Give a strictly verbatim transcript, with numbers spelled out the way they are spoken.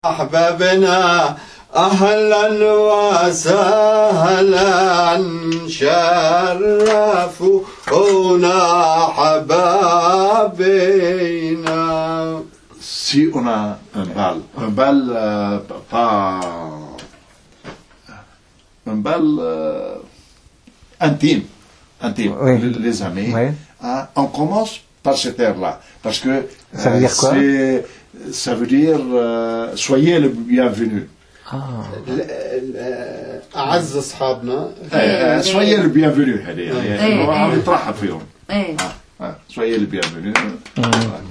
أحبابنا أهلا وسهلا شرفونا حبابنا. Si on a un bal, un bal euh, pas un bal euh, intime, intime, Oui. les, les amis, Oui. hein, on commence par cette air-là, parce que Ça veut dire quoi? c'est- ça veut dire euh, soyez le bienvenu. Ah. ال- ال- أعز أصحابنا Eh, soyez le bienvenu, هذه يعني إيه، عم إيه. نترحب فيهم. ايه Ah, soyez le bienvenu. Mm.